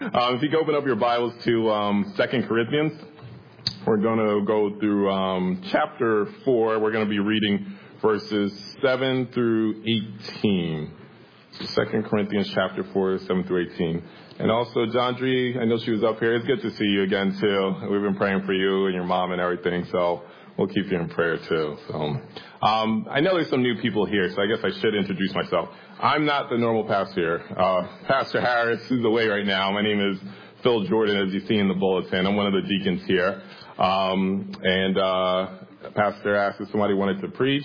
If you can open up your Bibles to 2 Corinthians, we're going to go through chapter 4. We're going to be reading verses 7 through 18. So 2 Corinthians chapter 4, 7 through 18. And also, Jandri, I know she was up here. It's good to see you again, too. We've been praying for you and your mom and everything, so we'll keep you in prayer, too. So, I know there's some new people here, so I guess I should introduce myself. I'm not the normal pastor here. Pastor Harris is away right now. My name is Phil Jordan, as you see in the bulletin. I'm one of the deacons here. Pastor asked if somebody wanted to preach.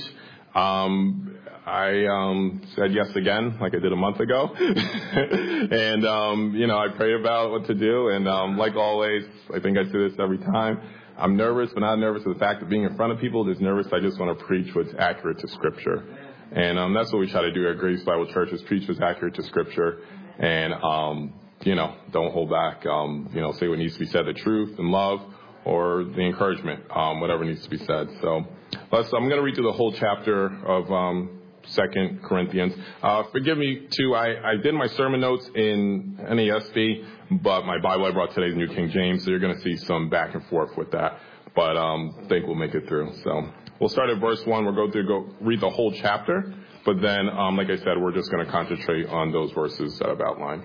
I said yes again, like I did a month ago. And, I prayed about what to do. And like always, I think I say this every time, I'm nervous, but not nervous of the fact of being in front of people. Just nervous I just want to preach what's accurate to Scripture. And that's what we try to do at Grace Bible Church, is preach what's accurate to Scripture. And, don't hold back. Say what needs to be said, the truth and love, or the encouragement, whatever needs to be said. So I'm going to read through the whole chapter of 2 Corinthians. Forgive me, too, I did my sermon notes in NASB, but my Bible I brought today is New King James, so you're going to see some back and forth with that. But I think we'll make it through. So we'll start at verse 1. We'll go read the whole chapter, but then, like I said, we're just going to concentrate on those verses that I've outlined.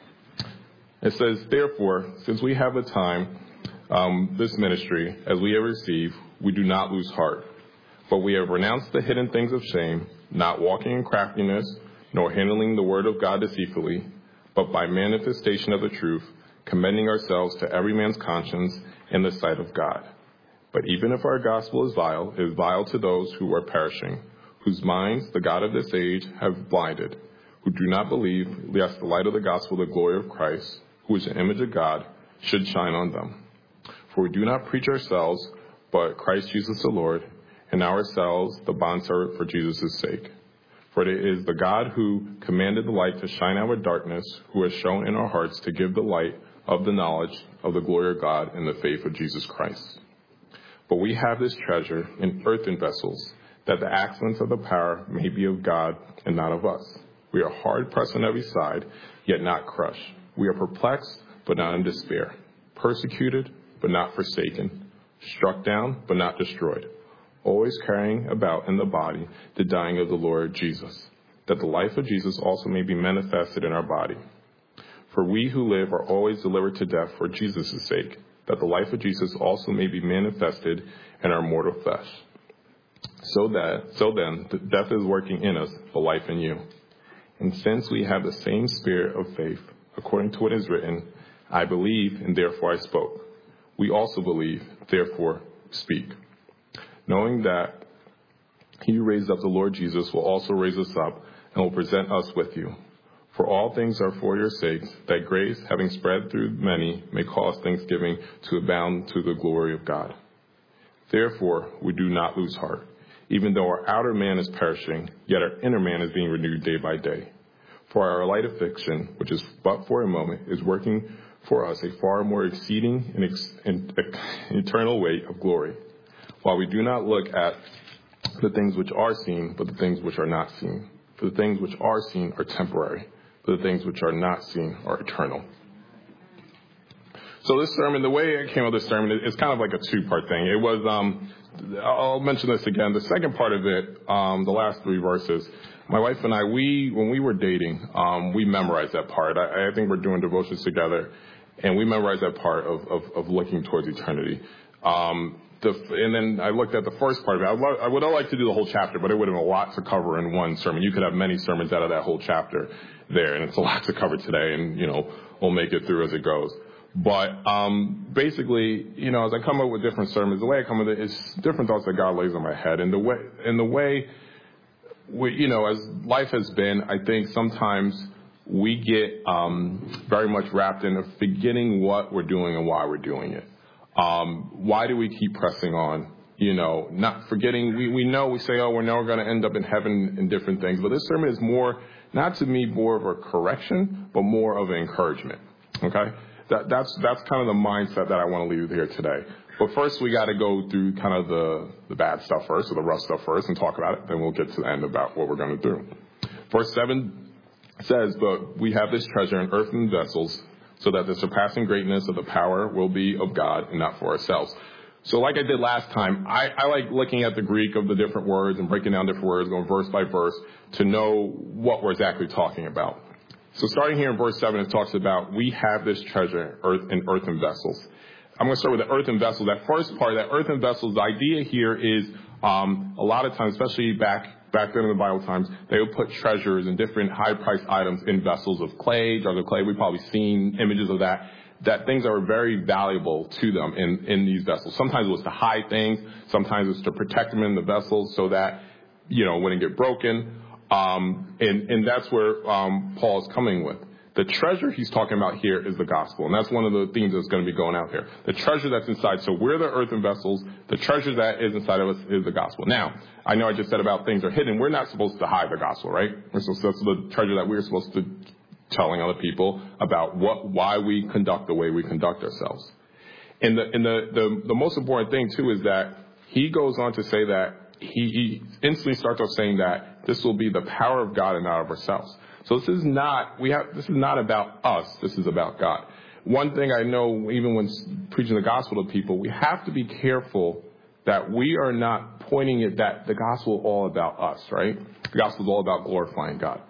It says, "Therefore, since we have a time, this ministry, as we have received, we do not lose heart. But we have renounced the hidden things of shame, not walking in craftiness, nor handling the word of God deceitfully, but by manifestation of the truth, commending ourselves to every man's conscience in the sight of God. But even if our gospel is vile, it is vile to those who are perishing, whose minds the God of this age have blinded, who do not believe, lest the light of the gospel, the glory of Christ, who is the image of God, should shine on them. For we do not preach ourselves, but Christ Jesus the Lord, and ourselves the bondservant for Jesus' sake. For it is the God who commanded the light to shine out of darkness, who has shown in our hearts to give the light of the knowledge of the glory of God in the faith of Jesus Christ. But we have this treasure in earthen vessels, that the excellence of the power may be of God and not of us. We are hard pressed on every side, yet not crushed. We are perplexed, but not in despair. Persecuted, but not forsaken. Struck down, but not destroyed. Always carrying about in the body the dying of the Lord Jesus, that the life of Jesus also may be manifested in our body. For we who live are always delivered to death for Jesus' sake, that the life of Jesus also may be manifested in our mortal flesh. So then, death is working in us, but life in you. And since we have the same spirit of faith, according to what is written, I believe, and therefore I spoke. We also believe, therefore speak. Knowing that he who raised up the Lord Jesus will also raise us up and will present us with you. For all things are for your sakes, that grace, having spread through many, may cause thanksgiving to abound to the glory of God. Therefore, we do not lose heart. Even though our outer man is perishing, yet our inner man is being renewed day by day. For our light affliction, which is but for a moment, is working for us a far more exceeding and eternal weight of glory. While we do not look at the things which are seen, but the things which are not seen. For the things which are seen are temporary, but the things which are not seen are eternal." So this sermon, the way I came up with this sermon, it's kind of like a two-part thing. It was, I'll mention this again, the second part of it, the last 3 verses, my wife and I, when we were dating, we memorized that part. I think we're doing devotions together, and we memorized that part of looking towards eternity. And then I looked at the first part of it. I would have liked to do the whole chapter, but it would have been a lot to cover in one sermon. You could have many sermons out of that whole chapter there, and it's a lot to cover today, and, we'll make it through as it goes. But basically, as I come up with different sermons, the way I come with it is different thoughts that God lays on my head. And the way as life has been, I think sometimes we get very much wrapped in forgetting what we're doing and why we're doing it. Why do we keep pressing on? Not forgetting, we say, we're never going to end up in heaven and different things. But this sermon is more, not to me, more of a correction, but more of an encouragement. Okay? That's kind of the mindset that I want to leave here today. But first, we got to go through kind of the bad stuff first, or the rough stuff first, and talk about it. Then we'll get to the end about what we're going to do. Verse 7 says, "But we have this treasure in earthen vessels, so that the surpassing greatness of the power will be of God and not for ourselves. So like I did last time, I like looking at the Greek of the different words and breaking down different words, going verse by verse, to know what we're exactly talking about. So starting here in verse 7, it talks about we have this treasure in earthen vessels. I'm going to start with the earthen vessels. That first part, that earthen vessels, the idea here is a lot of times, especially back then in the Bible times, they would put treasures and different high-priced items in vessels of clay, jars of clay. We've probably seen images of that things are very valuable to them in these vessels. Sometimes it was to hide things. Sometimes it's to protect them in the vessels so that, wouldn't get broken. And that's where Paul is coming with. The treasure he's talking about here is the gospel. And that's one of the themes that's going to be going out here. The treasure that's inside. So we're the earthen vessels. The treasure that is inside of us is the gospel. Now, I know I just said about things are hidden. We're not supposed to hide the gospel, right? So that's the treasure that we're supposed to telling other people about why we conduct the way we conduct ourselves. And the most important thing, too, is that he goes on to say that he instantly starts off saying that this will be the power of God and not of ourselves. So this is not about us. This is about God. One thing I know, even when preaching the gospel to people, we have to be careful that we are not pointing it that the gospel is all about us, right? The gospel is all about glorifying God.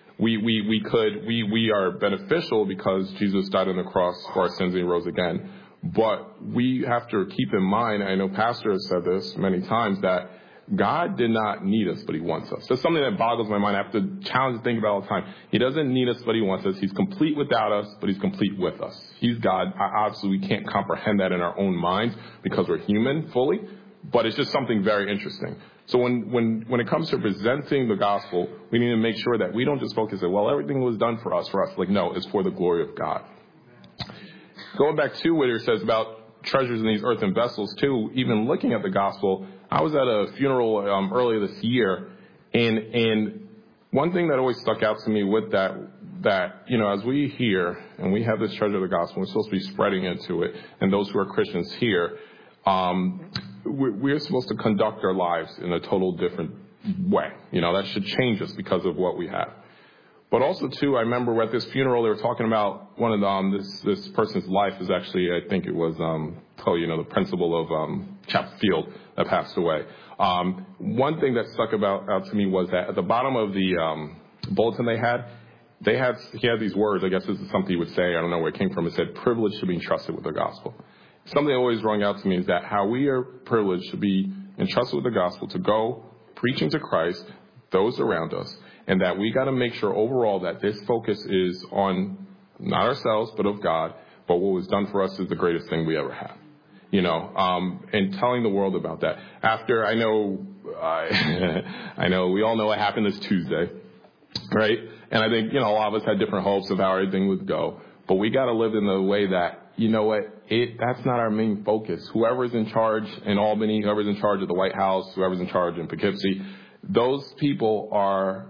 We are beneficial because Jesus died on the cross for our sins and he rose again. But we have to keep in mind, I know Pastor has said this many times, that God did not need us, but he wants us. That's something that boggles my mind. I have to challenge and think about all the time. He doesn't need us, but he wants us. He's complete without us, but he's complete with us. He's God. Obviously, we can't comprehend that in our own minds because we're human fully, but it's just something very interesting. So when it comes to presenting the gospel, we need to make sure that we don't just focus on, well, everything was done for us. Like, no, it's for the glory of God. Going back to what it says about treasures in these earthen vessels, too, even looking at the gospel, I was at a funeral earlier this year, and one thing that always stuck out to me with that as we hear and we have this treasure of the gospel, we're supposed to be spreading into it, and those who are Christians here, we're supposed to conduct our lives in a total different way. That should change us because of what we have. But also, too, I remember at this funeral, they were talking about one of this person's life is actually, I think it was, the principal of Chapel Field that passed away. One thing that stuck out to me was that at the bottom of the bulletin he had these words. I guess this is something he would say. I don't know where it came from. It said, privileged to be entrusted with the gospel. Something that always rung out to me is that how we are privileged to be entrusted with the gospel, to go preaching to Christ, those around us, and that we got to make sure overall that this focus is on not ourselves, but of God, but what was done for us is the greatest thing we ever have. And telling the world about that. After, I know we all know what happened this Tuesday, right? And I think, a lot of us had different hopes of how everything would go, but we got to live in the way that, that's not our main focus. Whoever's in charge in Albany, whoever's in charge of the White House, whoever's in charge in Poughkeepsie, those people are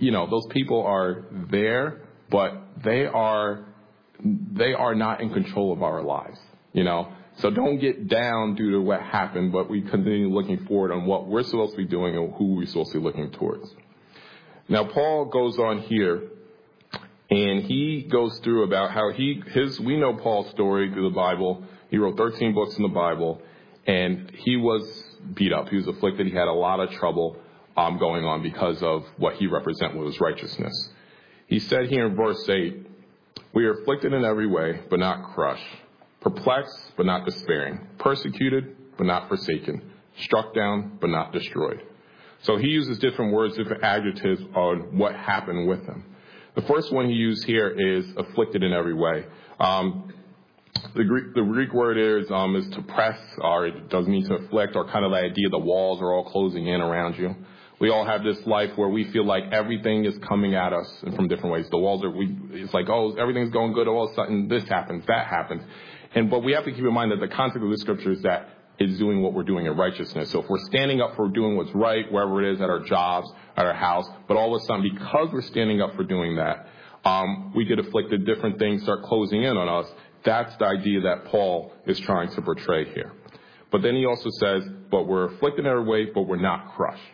there, but they are not in control of our lives, So don't get down due to what happened, but we continue looking forward on what we're supposed to be doing and who we're supposed to be looking towards. Now, Paul goes on here, and he goes through about how we know Paul's story through the Bible. He wrote 13 books in the Bible, and he was beat up. He was afflicted. He had a lot of trouble going on because of what he represented with his righteousness. He said here in verse 8, we are afflicted in every way, but not crushed. Perplexed, but not despairing. Persecuted, but not forsaken. Struck down, but not destroyed. So he uses different words, different adjectives on what happened with him. The first one he used here is afflicted in every way. The Greek word is to press, or it does mean to afflict, or kind of the idea the walls are all closing in around you. We all have this life where we feel like everything is coming at us from different ways. The walls it's like, everything's going good. All of a sudden, this happens, that happens. But we have to keep in mind that the concept of the scripture is that it's doing what we're doing in righteousness. So if we're standing up for doing what's right, wherever it is, at our jobs, at our house, but all of a sudden, because we're standing up for doing that, we get afflicted, different things start closing in on us. That's the idea that Paul is trying to portray here. But then he also says, but we're afflicted in every way, but we're not crushed.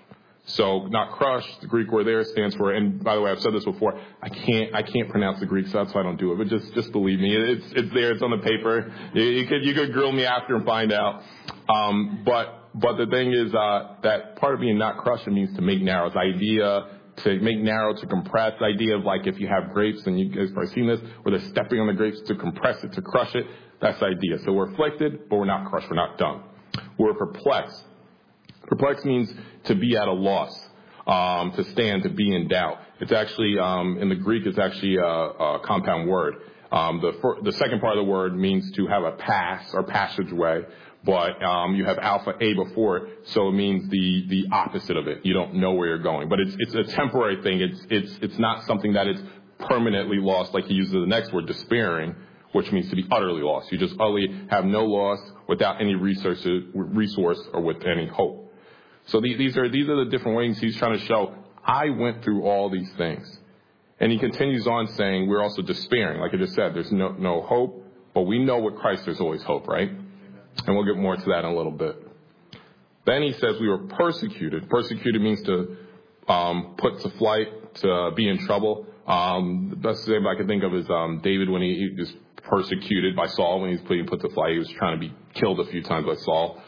So not crush, the Greek word there stands for, and by the way, I've said this before, I can't pronounce the Greek, so that's why I don't do it. But just believe me, it's there, it's on the paper. You could grill me after and find out. But the thing is, that part of being not crushed, it means to make narrow. It's the idea to make narrow, to compress. The idea of like if you have grapes, and you guys have probably seen this, where they're stepping on the grapes to compress it, to crush it. That's the idea. So we're afflicted, but we're not crushed, we're not done. We're perplexed. Perplexed means to be at a loss, to stand, to be in doubt. It's actually, in the Greek, it's actually a compound word. The second part of the word means to have a pass or passageway, but you have alpha A before it, so it means the opposite of it. You don't know where you're going. But it's a temporary thing. It's not something that is permanently lost, like he uses the next word, despairing, which means to be utterly lost. You just utterly have no loss without any resource or with any hope. So these are the different ways he's trying to show, I went through all these things. And he continues on saying we're also despairing. Like I just said, there's no hope, but we know with Christ there's always hope, right? And we'll get more to that in a little bit. Then he says we were persecuted. Persecuted means to put to flight, to be in trouble. The best example I can think of is David when he was persecuted by Saul, when he was being put to flight. He was trying to be killed a few times by Saul.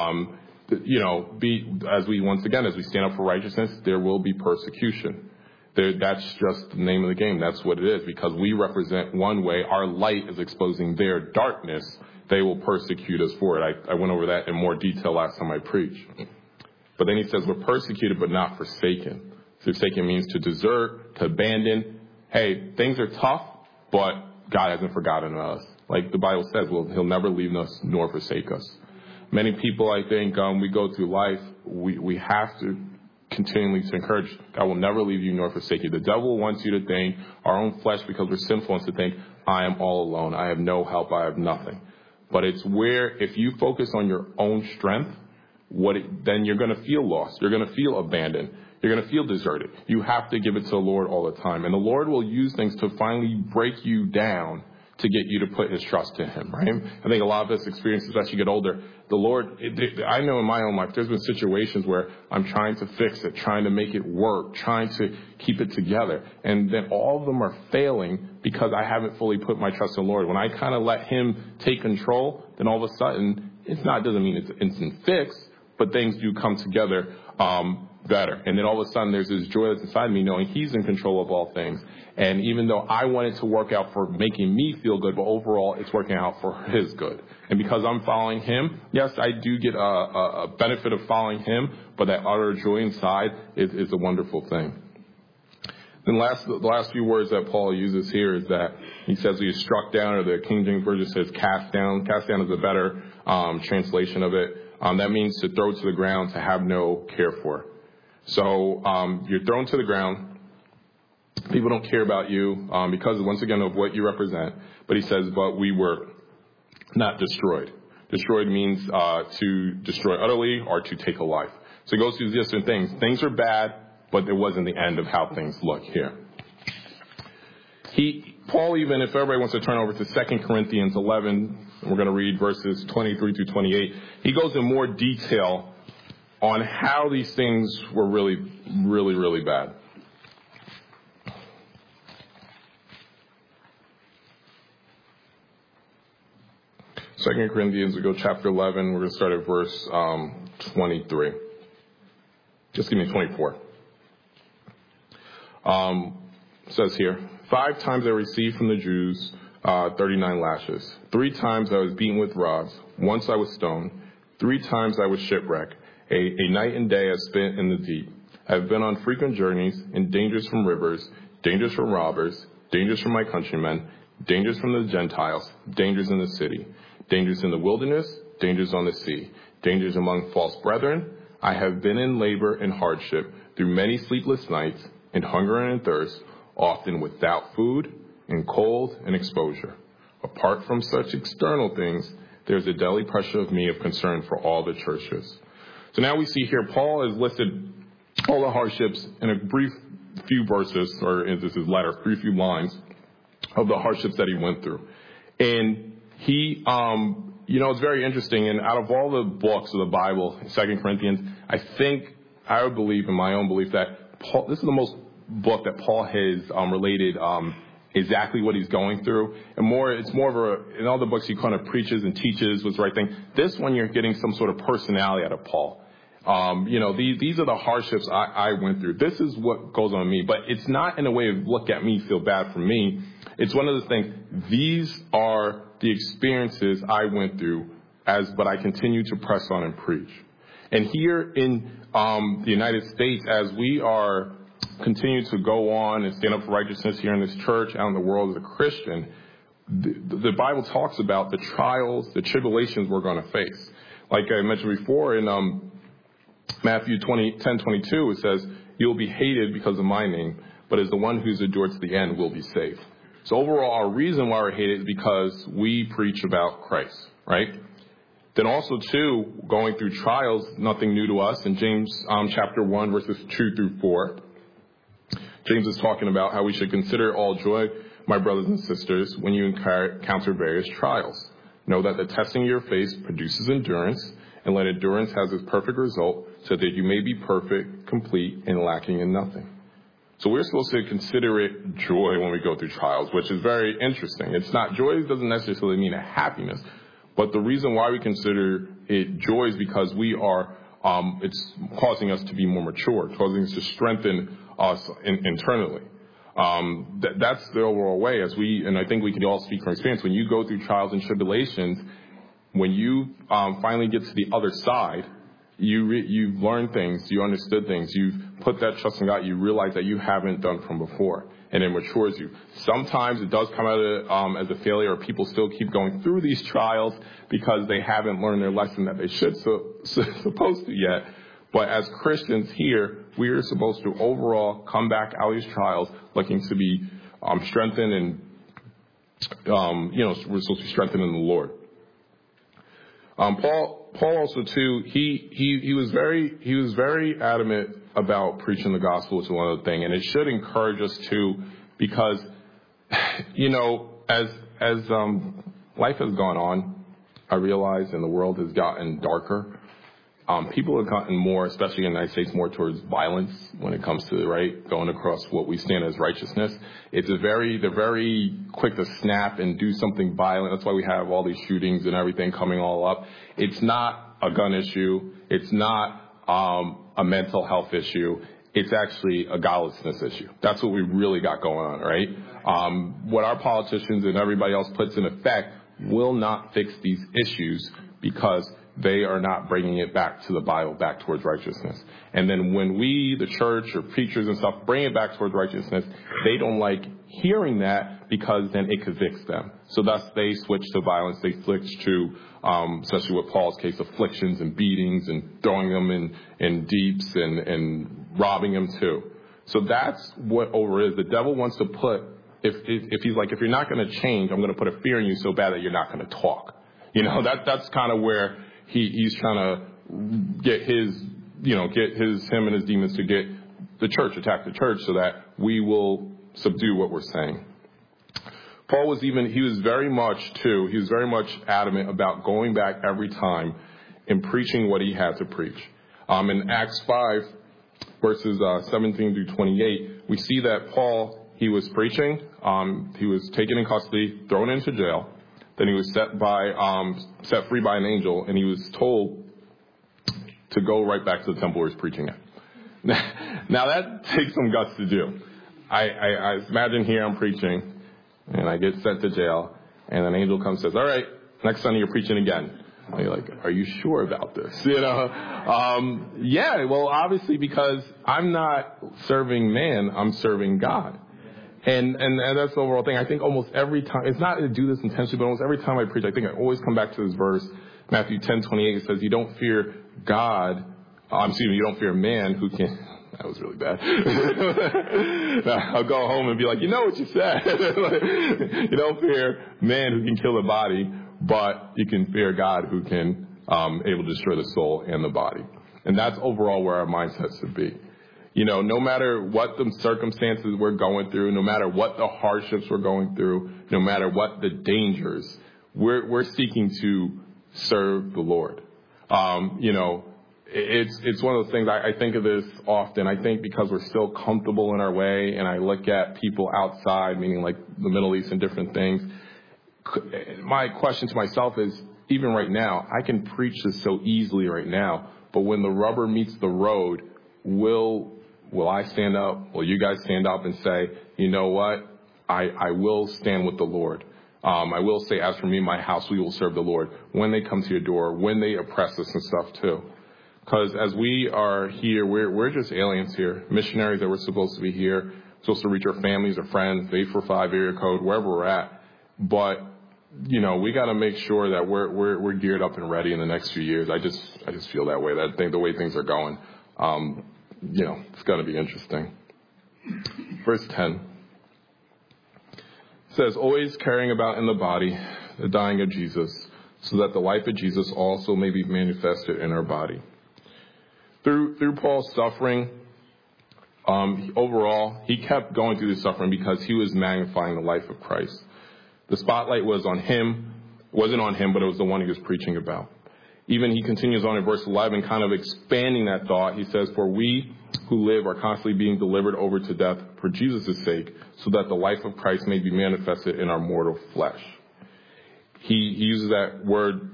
As we stand up for righteousness, there will be persecution. That's just the name of the game. That's what it is. Because we represent one way, our light is exposing their darkness. They will persecute us for it. I went over that in more detail last time I preached. But then he says we're persecuted but not forsaken. Forsaken means to desert, to abandon. Hey, things are tough, but God hasn't forgotten us. Like the Bible says, he'll never leave us nor forsake us. Many people, I think, we go through life, we have to continually to encourage, God will never leave you nor forsake you. The devil wants you to think, our own flesh, because we're sinful, wants to think, I am all alone. I have no help. I have nothing. But it's where, if you focus on your own strength, then you're going to feel lost. You're going to feel abandoned. You're going to feel deserted. You have to give it to the Lord all the time. And the Lord will use things to finally break you down to get you to put his trust in him, right? I think a lot of us experience, especially as you get older, the Lord, I know in my own life, there's been situations where I'm trying to fix it, trying to make it work, trying to keep it together. And then all of them are failing because I haven't fully put my trust in the Lord. When I kind of let him take control, then all of a sudden, doesn't mean it's an instant fix, but things do come together better. And then all of a sudden there's this joy that's inside me knowing he's in control of all things. And even though I want it to work out for making me feel good, but overall it's working out for his good. And because I'm following him, yes, I do get a benefit of following him, but that utter joy inside is a wonderful thing. Then the last few words that Paul uses here is that he says he is struck down, or the King James Version says cast down. Cast down is a better translation of it. That means to throw to the ground, to have no care for. So you're thrown to the ground. People don't care about you because, once again, of what you represent. But he says, but we were not destroyed. Destroyed means to destroy utterly or to take a life. So it goes through these different things. Things are bad, but it wasn't the end of how things look here. Paul, even if everybody wants to turn over to 2 Corinthians 11, we're going to read verses 23 through 28. He goes in more detail on how these things were really, really, really bad. 2 Corinthians, we go chapter 11. We're going to start at verse 23. Just give me 24. It says here, 5 times I received from the Jews 39 lashes. 3 times I was beaten with rods. Once I was stoned. 3 times I was shipwrecked. A night and day I spent in the deep. I have been on frequent journeys, in dangers from rivers, dangers from robbers, dangers from my countrymen, dangers from the Gentiles, dangers in the city, dangers in the wilderness, dangers on the sea, dangers among false brethren. I have been in labor and hardship, through many sleepless nights, in hunger and in thirst, often without food, in cold and exposure. Apart from such external things, there is a daily pressure of me of concern for all the churches. So now we see here, Paul has listed all the hardships in a brief few verses, or in this is letter, brief few lines of the hardships that he went through. And he, it's very interesting. And out of all the books of the Bible, 2 Corinthians, I think I would believe, in my own belief, that Paul, this is the most book that Paul has related exactly what he's going through. And it's more of in all the books he kind of preaches and teaches was the right thing. This one, you're getting some sort of personality out of Paul. These are the hardships I went through. This is what goes on me. But it's not in a way of look at me, feel bad for me. It's one of the things, these are the experiences I went through but I continue to press on and preach. And here in the United States, as we are continuing to go on and stand up for righteousness here in this church, out in the world as a Christian, the Bible talks about the trials, the tribulations we're going to face. Like I mentioned before in Matthew 10:22, it says, "You'll be hated because of my name, but as the one who's endured to the end will be saved." So overall, our reason why we're hated is because we preach about Christ, right? Then also, too, going through trials, nothing new to us. In James chapter 1, verses 2 through 4, James is talking about how we should consider all joy, my brothers and sisters, when you encounter various trials. Know that the testing of your faith produces endurance, and let endurance has its perfect result, so that you may be perfect, complete, and lacking in nothing. So we're supposed to consider it joy when we go through trials, which is very interesting. It's not, joy doesn't necessarily mean a happiness. But the reason why we consider it joy is because we are, it's causing us to be more mature, causing us to strengthen us internally. That's the overall way, and I think we can all speak from experience. When you go through trials and tribulations, when you finally get to the other side, you've learned things, you understood things, you've put that trust in God, you realize that you haven't done from before, and it matures you. Sometimes it does come out as a failure, or people still keep going through these trials because they haven't learned their lesson that they supposed to yet. But as Christians here, we are supposed to overall come back out of these trials looking to be strengthened, and we're supposed to be strengthened in the Lord. Paul also too, he was very adamant about preaching the gospel, which is one other thing, and it should encourage us too, because as life has gone on, I realize, and the world has gotten darker. People have gotten more, especially in the United States, more towards violence when it comes to going across what we stand as righteousness. They're very quick to snap and do something violent. That's why we have all these shootings and everything coming all up. It's not a gun issue. It's not a mental health issue. It's actually a godlessness issue. That's what we really got going on, right? What our politicians and everybody else puts in effect will not fix these issues because they are not bringing it back to the Bible, back towards righteousness. And then when we, the church or preachers and stuff, bring it back towards righteousness, they don't like hearing that because then it convicts them. So thus they switch to violence. They switch to, especially with Paul's case, afflictions and beatings and throwing them in deeps and robbing them too. So that's what over is. The devil wants to put, if he's like, if you're not going to change, I'm going to put a fear in you so bad that you're not going to talk. That's kind of where he's trying to get him and his demons to get the church, attack the church, so that we will subdue what we're saying. Paul was very much adamant about going back every time and preaching what he had to preach. In Acts 5, verses 17 through 28, we see that Paul, he was preaching, he was taken in custody, thrown into jail. Then he was set free by an angel, and he was told to go right back to the temple where he was preaching at. Now that takes some guts to do. I imagine here I'm preaching, and I get sent to jail, and an angel comes and says, "All right, next Sunday you're preaching again." And you're like, "Are you sure about this?" Yeah, well, obviously because I'm not serving man, I'm serving God. And that's the overall thing. I think almost every time, it's not to do this intentionally, but almost every time I preach, I think I always come back to this verse, Matthew 10:28. It says, you don't fear you don't fear man who can, that was really bad. I'll go home and be like, you know what you said. You don't fear man who can kill the body, but you can fear God who can able to destroy the soul and the body. And that's overall where our mindset should be. No matter what the circumstances we're going through, no matter what the hardships we're going through, no matter what the dangers, we're seeking to serve the Lord. it's one of those things. I think of this often. I think because we're still comfortable in our way, and I look at people outside, meaning like the Middle East and different things. My question to myself is, even right now, I can preach this so easily right now, but when the rubber meets the road, will I stand up? Will you guys stand up and say, you know what? I will stand with the Lord. I will say, as for me and my house, we will serve the Lord when they come to your door, when they oppress us and stuff too. Because as we are here, we're just aliens here, missionaries that we're supposed to be here, supposed to reach our families, our friends, 845 area code, wherever we're at. But, we got to make sure that we're geared up and ready in the next few years. I just feel that way. The way things are going, it's going to be interesting. Verse 10 says, always carrying about in the body the dying of Jesus, so that the life of Jesus also may be manifested in our body. Through Paul's suffering, overall, he kept going through the suffering because he was magnifying the life of Christ. The spotlight was on him, wasn't on him, but it was the one he was preaching about. Even he continues on in verse 11, kind of expanding that thought. He says, for we who live are constantly being delivered over to death for Jesus' sake, so that the life of Christ may be manifested in our mortal flesh. He uses that word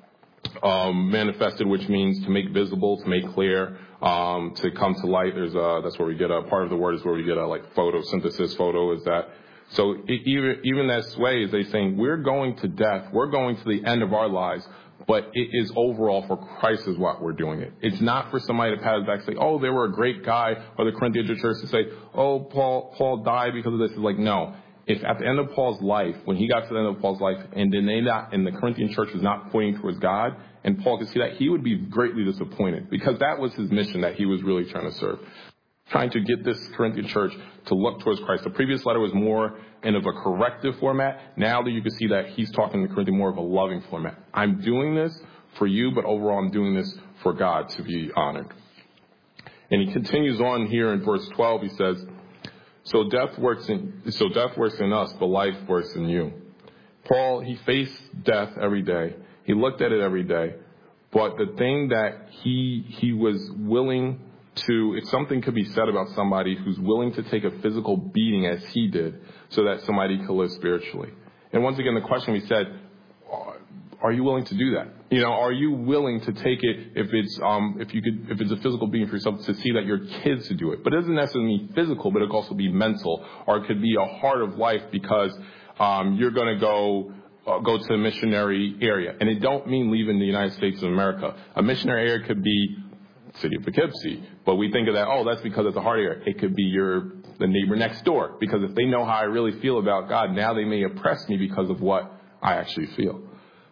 manifested, which means to make visible, to make clear, to come to light. That's where we get part of the word is where we get like photosynthesis. Photo is that. So even that way is they saying we're going to death, we're going to the end of our lives, but it is overall for Christ is what we're doing it. It's not for somebody to pat his back and say, oh, they were a great guy, or the Corinthian church to say, oh, Paul died because of this. It's like, no. If at the end of Paul's life, when he got to the end of Paul's life, and the Corinthian church was not pointing towards God, and Paul could see that, he would be greatly disappointed, because that was his mission that he was really trying to serve. Trying to get this Corinthian church to look towards Christ. The previous letter was more in of a corrective format. Now that you can see that he's talking to Corinthians more of a loving format. I'm doing this for you, but overall I'm doing this for God to be honored. And he continues on here in verse 12. He says, so death works in us, but life works in you. Paul, he faced death every day. He looked at it every day. But the thing that he was willing to, if something could be said about somebody who's willing to take a physical beating as he did so that somebody could live spiritually. And once again, the question we said, are you willing to do that? Are you willing to take it if it's a physical beating for yourself, to see that your kids to do it? But it doesn't necessarily mean physical, but it could also be mental, or it could be a heart of life because you're going to go to a missionary area. And it don't mean leaving the United States of America. A missionary area could be city of Poughkeepsie, but we think of that, that's because it's a hard area. It could be the neighbor next door, because if they know how I really feel about God, now they may oppress me because of what I actually feel.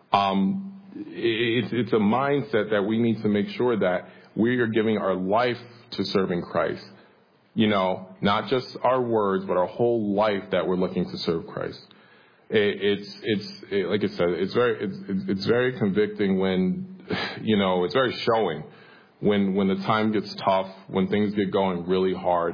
It's a mindset that we need to make sure that we are giving our life to serving Christ. Not just our words, but our whole life that we're looking to serve Christ. Like I said, it's very convicting when, it's very showing when the time gets tough, when things get going really hard,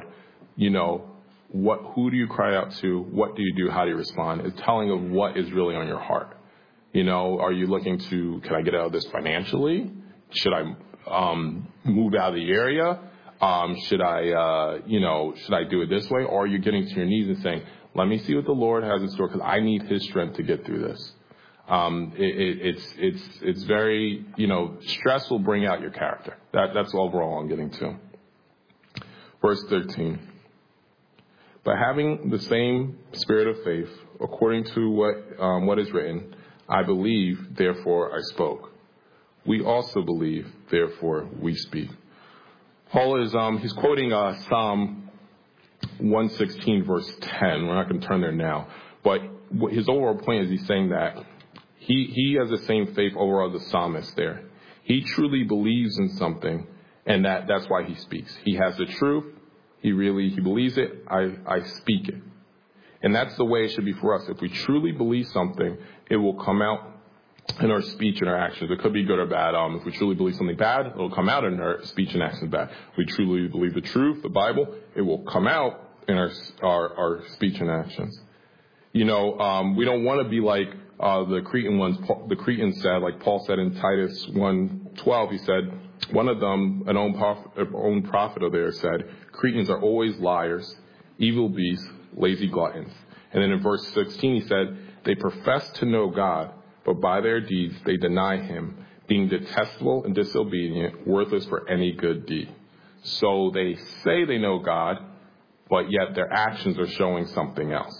who do you cry out to? What do you do? How do you respond? It's telling of what is really on your heart. Are you looking to, can I get out of this financially? Should I move out of the area? Should I do it this way? Or are you getting to your knees and saying, let me see what the Lord has in store, because I need his strength to get through this. It's very, stress will bring out your character. That's overall I'm getting to. Verse 13. By having the same spirit of faith, according to what is written, I believe, therefore I spoke. We also believe, therefore we speak. Paul is he's quoting Psalm 116 verse 10. We're not going to turn there now, but his overall point is he's saying that he has the same faith overall as the psalmist there. He truly believes in something, and that's why he speaks. He has the truth. He believes it. I speak it. And that's the way it should be for us. If we truly believe something, it will come out in our speech and our actions. It could be good or bad. If we truly believe something bad, it will come out in our speech and actions bad. If we truly believe the truth, the Bible, it will come out in our speech and actions. We don't want to be like the Cretan ones. The Cretans said, like Paul said in Titus 1:12, he said, one of them, an own prophet of theirs, said, Cretans are always liars, evil beasts, lazy gluttons. And then in verse 16 he said, they profess to know God, but by their deeds they deny him, being detestable and disobedient, worthless for any good deed. So they say they know God, but yet their actions are showing something else.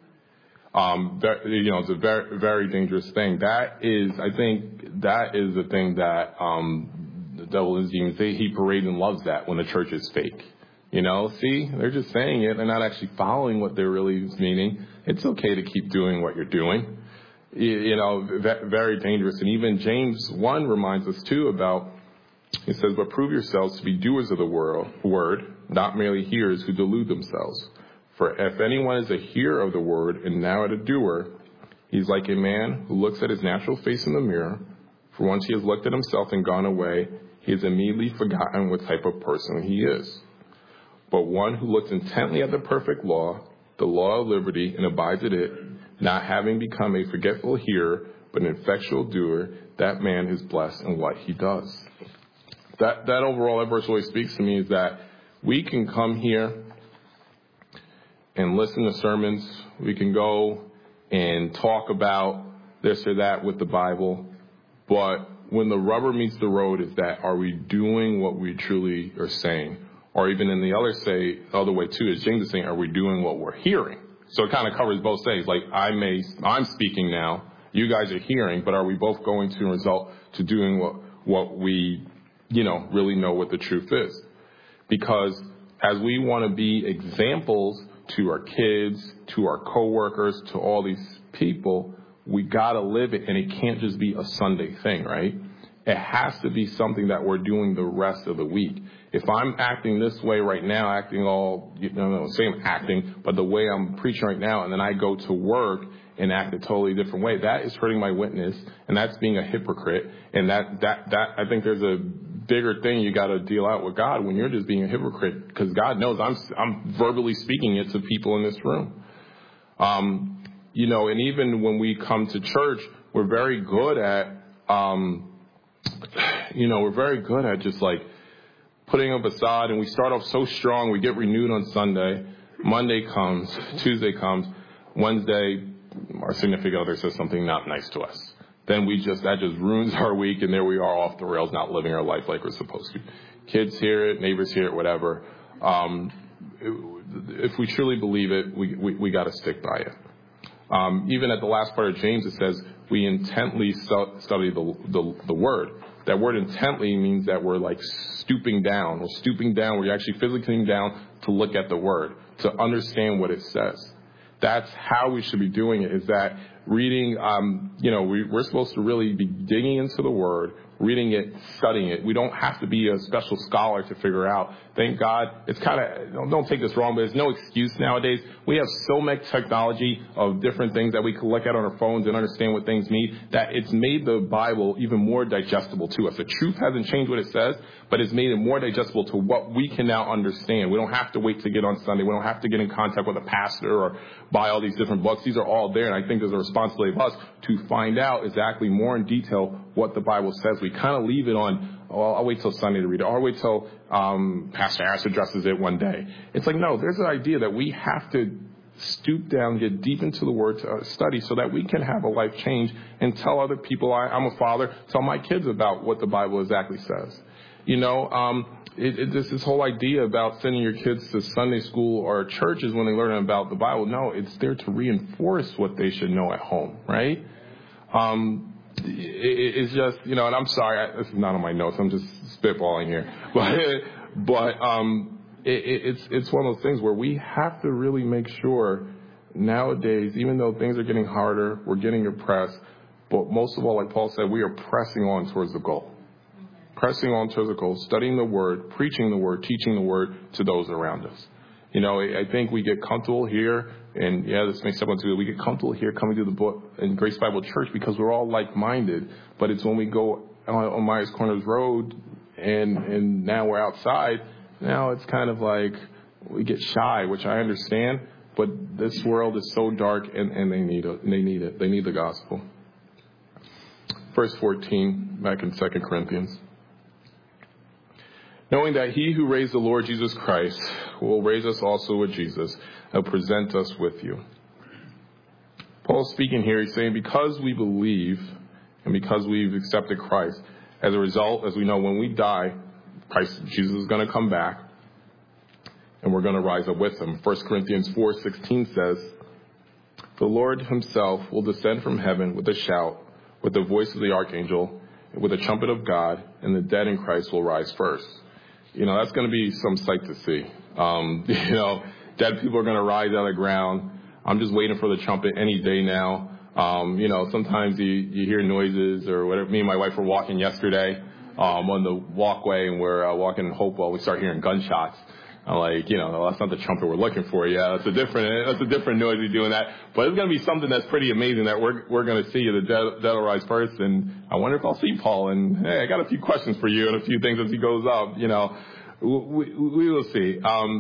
It's a very, very dangerous thing. I think that is the thing that the devil is even saying. He parades and loves that when the church is fake. See, they're just saying it. They're not actually following what they're really meaning. It's okay to keep doing what you're doing. Very dangerous. And even James 1 reminds us too about, it says, but prove yourselves to be doers of the word, not merely hearers who delude themselves. For if anyone is a hearer of the word and now a doer, he's like a man who looks at his natural face in the mirror. For once he has looked at himself and gone away, he has immediately forgotten what type of person he is. But one who looks intently at the perfect law, the law of liberty, and abides in it, not having become a forgetful hearer, but an effectual doer, that man is blessed in what he does. That verse always speaks to me, is that we can come here and listen to sermons. We can go and talk about this or that with the Bible. But when the rubber meets the road, is that, are we doing what we truly are saying? Or even in the other way too, as James is saying, are we doing what we're hearing? So it kind of covers both sides. Like I'm speaking now, you guys are hearing, but are we both going to result to doing what we, really know what the truth is? Because as we want to be examples to our kids, to our coworkers, to all these people, we got to live it, and it can't just be a Sunday thing, right? It has to be something that we're doing the rest of the week. If I'm acting this way right now, but the way I'm preaching right now, and then I go to work and act a totally different way, that is hurting my witness, and that's being a hypocrite. And that I think there's a bigger thing you got to deal out with God when you're just being a hypocrite, because God knows I'm verbally speaking it to people in this room. And even when we come to church, we're very good at just like putting up a facade, and we start off so strong. We get renewed on Sunday. Monday comes, Tuesday comes, Wednesday, our significant other says something not nice to us. Then that just ruins our week, and there we are off the rails, not living our life like we're supposed to. Kids hear it, neighbors hear it, whatever. If we truly believe it, we got to stick by it. Even at the last part of James, it says we intently study the word. That word intently means that we're like stooping down. We're stooping down. We're actually physically sitting down to look at the word, to understand what it says. That's how we should be doing it, is that reading, we're supposed to really be digging into the word, reading it, studying it. We don't have to be a special scholar to figure out. Thank God. It's kind of, don't take this wrong, but there's no excuse nowadays. We have so much technology of different things that we can look at on our phones and understand what things mean, that it's made the Bible even more digestible to us. The truth hasn't changed what it says, but it's made it more digestible to what we can now understand. We don't have to wait to get on Sunday. We don't have to get in contact with a pastor or buy all these different books. These are all there, and I think there's a responsibility of us to find out exactly more in detail what the Bible says. We kind of leave it on, I'll wait till Sunday to read it, or I'll wait till Pastor Harris addresses it one day. It's like, no, there's an idea that we have to stoop down, get deep into the Word to study so that we can have a life change and tell other people, I'm a father, tell my kids about what the Bible exactly says. This whole idea about sending your kids to Sunday school or churches when they learn about the Bible, no, it's there to reinforce what they should know at home, right? It's just, and I'm sorry, this is not on my notes, I'm just spitballing here, but it's one of those things where we have to really make sure nowadays, even though things are getting harder, we're getting oppressed, but most of all, like Paul said, we are pressing on towards the goal. Pressing on towards the goal, studying the Word, preaching the Word, teaching the Word to those around us. I think we get comfortable here, and this makes someone do it. We get comfortable here coming to the book in Grace Bible Church because we're all like-minded. But it's when we go on Myers Corners Road and now we're outside, now it's kind of like we get shy, which I understand. But this world is so dark, and they need it. They need the gospel. Verse 14, back in 2 Corinthians. knowing that he who raised the Lord Jesus Christ will raise us also with Jesus and present us with you. Paul's speaking here, he's saying because we believe and because we've accepted Christ, as a result, as we know, when we die, Jesus is going to come back and we're going to rise up with him. 1 Corinthians 4:16 says, the Lord himself will descend from heaven with a shout, with the voice of the archangel, with the trumpet of God, and the dead in Christ will rise first. That's going to be some sight to see. Dead people are going to rise out of the ground. I'm just waiting for the trumpet any day now. Sometimes you hear noises or whatever. Me and my wife were walking yesterday on the walkway, and we're walking in Hopewell. We start hearing gunshots. I'm like, that's not the trumpet we're looking for. Yeah, that's a different noise we're doing that. But it's going to be something that's pretty amazing that we're going to see. The dead will rise first. And I wonder if I'll see Paul. And hey, I got a few questions for you and a few things as he goes up. We will see.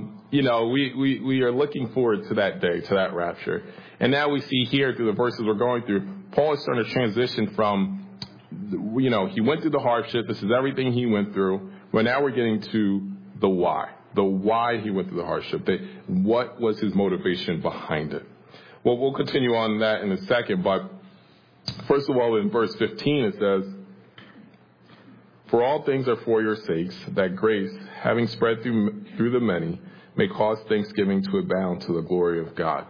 We are looking forward to that day, to that rapture. And now we see here through the verses we're going through, Paul is starting to transition from, he went through the hardship. This is everything he went through. But now we're getting to the why. The why he went through the hardship. What was his motivation behind it? Well, we'll continue on that in a second. But first of all, in verse 15, it says, for all things are for your sakes, that grace, having spread through the many, may cause thanksgiving to abound to the glory of God.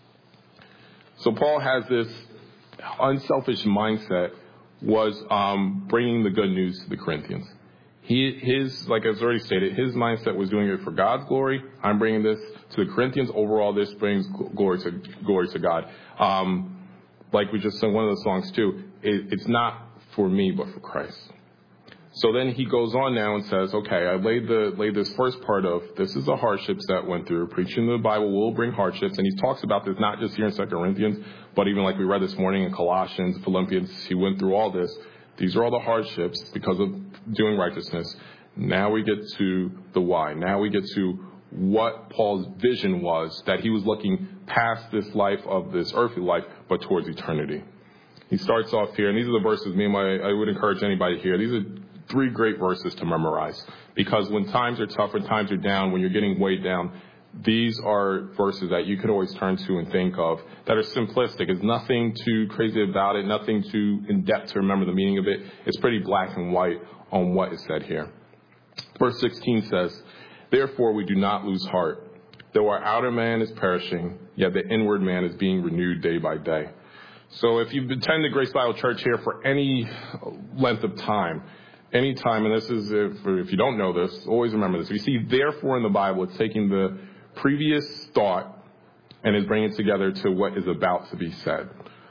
So Paul has this unselfish mindset, was bringing the good news to the Corinthians. Like I've already stated, his mindset was doing it for God's glory. I'm bringing this to the Corinthians. Overall, this brings glory to God. Like we just sang one of the songs too, it's not for me, but for Christ. So then he goes on now and says, okay, I laid this first part of, this is the hardships that went through. Preaching the Bible will bring hardships. And he talks about this not just here in 2 Corinthians, but even like we read this morning in Colossians, Philippians, he went through all this. These are all the hardships because of doing righteousness. Now we get to the why. Now we get to what Paul's vision was, that he was looking past this life of this earthly life, but towards eternity. He starts off here, and these are the verses I would encourage anybody here. These are 3 great verses to memorize, because when times are tough, when times are down, when you're getting weighed down, these are verses that you can always turn to and think of that are simplistic. There's nothing too crazy about it, nothing too in-depth to remember the meaning of it. It's pretty black and white on what is said here. Verse 16 says, therefore we do not lose heart. Though our outer man is perishing, yet the inward man is being renewed day by day. So if you've attended Grace Bible Church here for any length of time, anytime, and this is, if you don't know this, always remember this. If you see therefore in the Bible, it's taking the previous thought and is bringing it together to what is about to be said.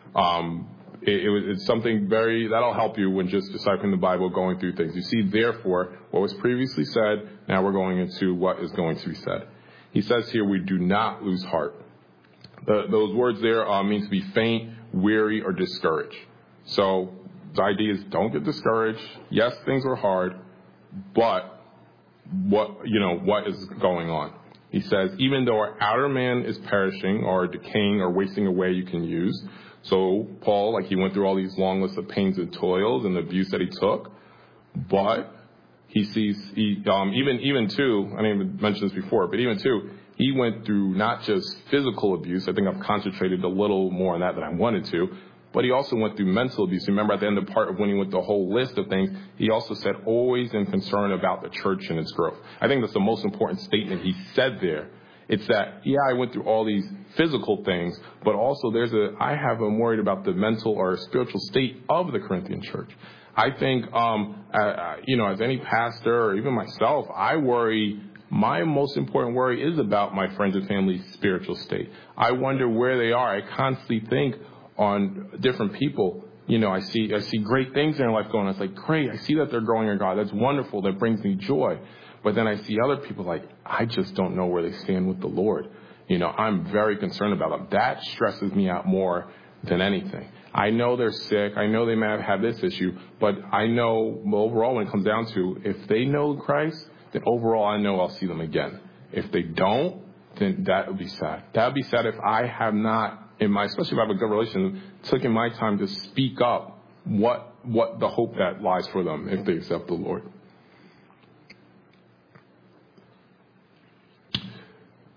It's something that'll help you when just deciphering the Bible, going through things. You see, therefore, what was previously said, now we're going into what is going to be said. He says here, we do not lose heart. Those words there mean to be faint, weary, or discouraged. So the idea is don't get discouraged. Yes, things are hard, but what is going on? He says, even though our outer man is perishing or decaying or wasting away, you can use. So Paul, he went through all these long lists of pains and toils and the abuse that he took, but he sees, even too, I didn't even mention this before, but even too, he went through not just physical abuse. I think I've concentrated a little more on that than I wanted to, but he also went through mental abuse. Remember at the end of the part of when he went the whole list of things, he also said always in concern about the church and its growth. I think that's the most important statement he said there. It's that, I went through all these physical things, but also I'm worried about the mental or spiritual state of the Corinthian church. I think, as any pastor or even myself, my most important worry is about my friends and family's spiritual state. I wonder where they are. I constantly think on different people. I see great things in their life going on. It's like, great, I see that they're growing in God. That's wonderful. That brings me joy. But then I see other people I just don't know where they stand with the Lord. I'm very concerned about them. That stresses me out more than anything. I know they're sick. I know they may have had this issue, but I know overall when it comes down to, if they know Christ, then overall I know I'll see them again. If they don't, then that would be sad. That would be sad if I have not, especially if I have a good relationship, taken my time to speak up what the hope that lies for them if they accept the Lord.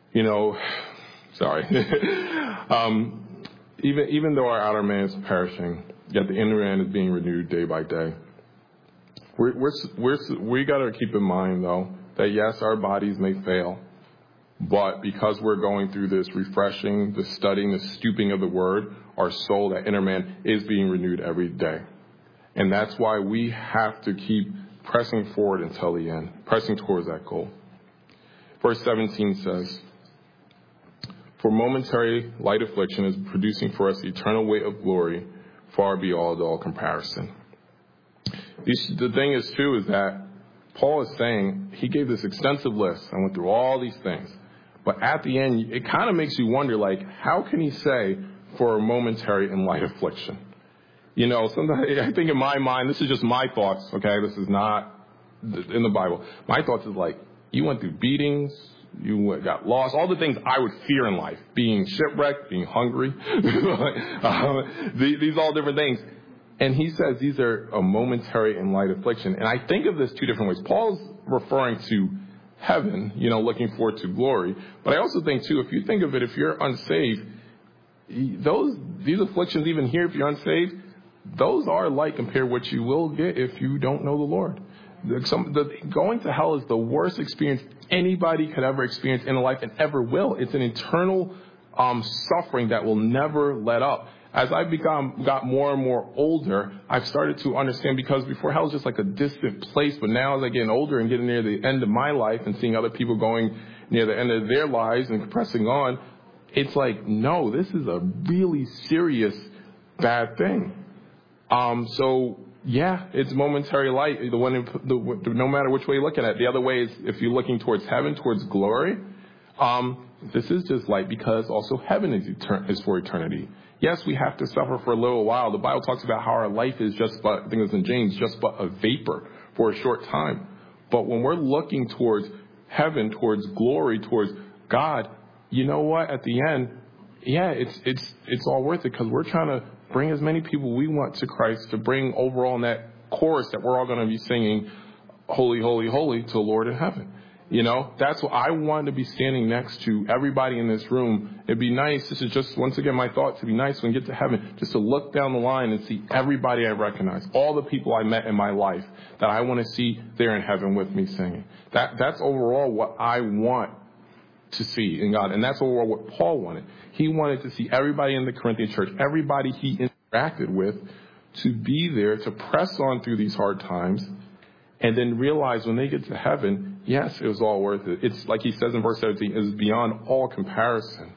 Sorry. Even though our outer man is perishing, yet the inner man is being renewed day by day. We got to keep in mind, though, that yes, our bodies may fail, but because we're going through this refreshing, the studying, the stooping of the word, our soul, that inner man, is being renewed every day. And that's why we have to keep pressing forward until the end, pressing towards that goal. Verse 17 says, "For momentary light affliction is producing for us eternal weight of glory, far beyond all comparison." The thing is, too, is that Paul is saying, he gave this extensive list. I went through all these things. But at the end, it kind of makes you wonder, how can he say, for a momentary and light affliction? Sometimes I think in my mind, this is just my thoughts, okay? This is not in the Bible. My thoughts is you went through beatings, you got lost, all the things I would fear in life, being shipwrecked, being hungry, these all different things. And he says these are a momentary and light affliction. And I think of this two different ways. Paul's referring to heaven, looking forward to glory. But I also think, too, if you think of it, if you're unsaved, these afflictions, even here, if you're unsaved, those are light compared to what you will get if you don't know the Lord. Going to hell is the worst experience anybody could ever experience in life and ever will. It's an eternal suffering that will never let up. As I got more and more older, I've started to understand, because before hell was just like a distant place, but now as I get older and getting near the end of my life and seeing other people going near the end of their lives and pressing on, it's no, this is a really serious bad thing. So yeah, it's momentary light. No matter which way you look at it. The other way is if you're looking towards heaven, towards glory. This is just light because also heaven is for eternity. Yes, we have to suffer for a little while. The Bible talks about how our life is just but, I think it's in James, just but a vapor for a short time. But when we're looking towards heaven, towards glory, towards God, you know what? At the end, yeah, it's all worth it, because we're trying to bring as many people we want to Christ, to bring overall in that chorus that we're all going to be singing, "Holy, holy, holy," to the Lord in heaven. That's what I want to be standing next to everybody in this room. It'd be nice, this is just, once again, my thought, to be nice when we get to heaven, just to look down the line and see everybody I recognize, all the people I met in my life that I want to see there in heaven with me singing. That's overall what I want to see in God. And that's overall what Paul wanted. He wanted to see everybody in the Corinthian church, everybody he interacted with, to be there, to press on through these hard times, and then realize when they get to heaven, yes, it was all worth it. It's like he says in verse 17, it is beyond all comparison.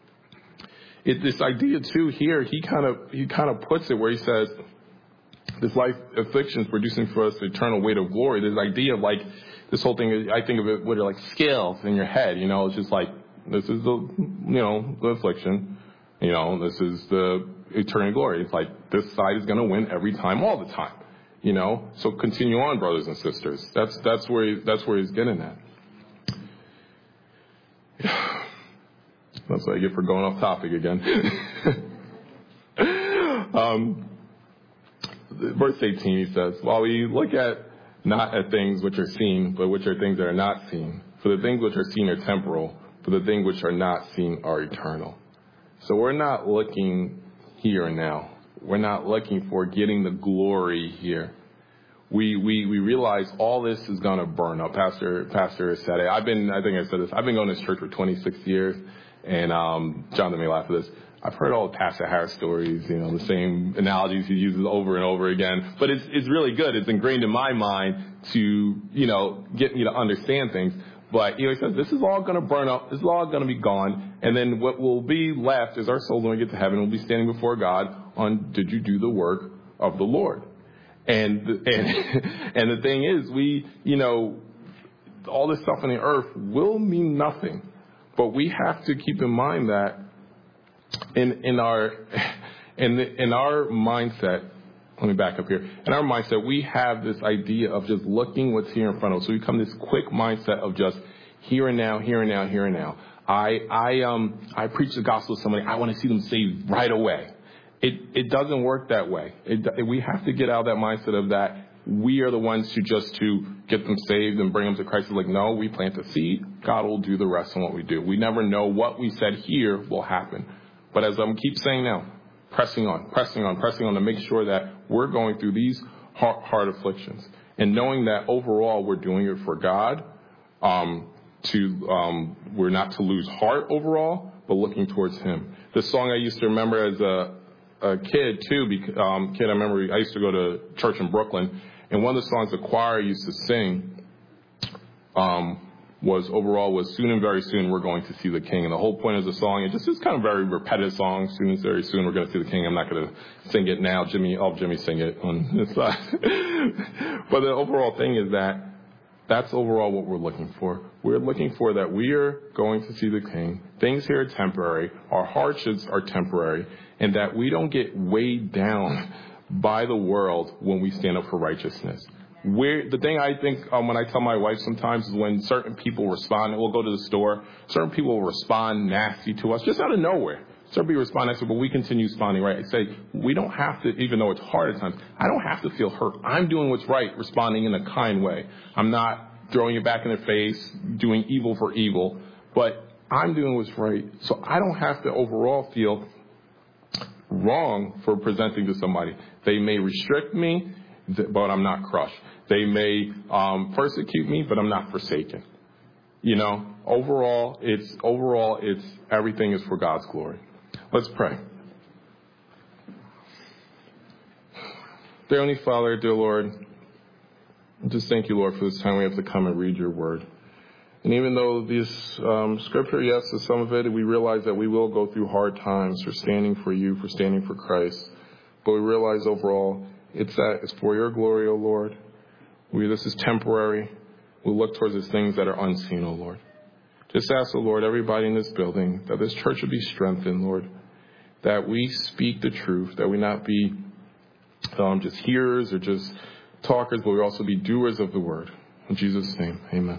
This idea too here, he kind of puts it where he says, this life affliction is producing for us the eternal weight of glory. This idea of this whole thing, I think of it with scales in your head. It's just this is the affliction. This is the eternal glory. It's this side is going to win every time, all the time. So continue on, brothers and sisters. That's where he's getting at. That's what I get for going off topic again. Verse 18, he says, "While we look not at things which are seen, but which are things that are not seen. For the things which are seen are temporal, but the things which are not seen are eternal." So we're not looking here and now. We're not looking for getting the glory here. We realize all this is going to burn up. Pastor said it. I think I said this. I've been going to this church for 26 years, and Jonathan may laugh at this. I've heard all the Pastor Harris stories, the same analogies he uses over and over again. But it's really good. It's ingrained in my mind to, get me to understand things. But, he says, this is all going to burn up. This is all going to be gone. And then what will be left is our souls when we get to heaven. We'll be standing before God on, did you do the work of the Lord? And the thing is, all this stuff on the earth will mean nothing. But we have to keep in mind that in our mindset, let me back up here. In our mindset, we have this idea of just looking what's here in front of us. So we come this quick mindset of just here and now, here and now, here and now. I preach the gospel to somebody. I want to see them saved right away. It doesn't work that way. We have to get out of that mindset of that we are the ones who just to get them saved and bring them to Christ. It's like, no, we plant the seed. God will do the rest of what we do. We never know what we said here will happen. But as I keep saying now, pressing on to make sure that we're going through these hard afflictions. And knowing that overall we're doing it for God, we're not to lose heart overall, but looking towards Him. This song I used to remember as a kid too. I remember I used to go to church in Brooklyn, and one of the songs the choir used to sing was soon and very soon we're going to see the King. And the whole point of the song, it's kind of very repetitive song. Soon and very soon we're going to see the King. I'm not going to sing it now. I'll Jimmy sing it on this side. But the overall thing is that's overall what we're looking for. We're looking for that we are going to see the King. Things here are temporary. Our hardships are temporary. And that we don't get weighed down by the world when we stand up for righteousness. The thing I think when I tell my wife sometimes is when certain people respond, we'll go to the store, certain people will respond nasty to us just out of nowhere. Certain people respond nasty, but we continue responding right. I say, we don't have to, even though it's hard at times, I don't have to feel hurt. I'm doing what's right, responding in a kind way. I'm not throwing it back in their face, doing evil for evil, but I'm doing what's right. So I don't have to overall feel wrong for presenting to somebody. They may restrict me, but I'm not crushed. They may persecute me, but I'm not forsaken. Overall, it's everything is for God's glory. Let's pray. Dear Heavenly Father, dear Lord, just thank you, Lord, for this time we have to come and read your word. And even though this scripture, yes, is some of it, we realize that we will go through hard times for standing for you, for standing for Christ. But we realize overall, it's for your glory, O Lord. This is temporary. We look towards these things that are unseen, O Lord. Just ask, O Lord, everybody in this building, that this church would be strengthened, Lord. That we speak the truth, that we not be just hearers or just talkers, but we also be doers of the word. In Jesus' name, amen.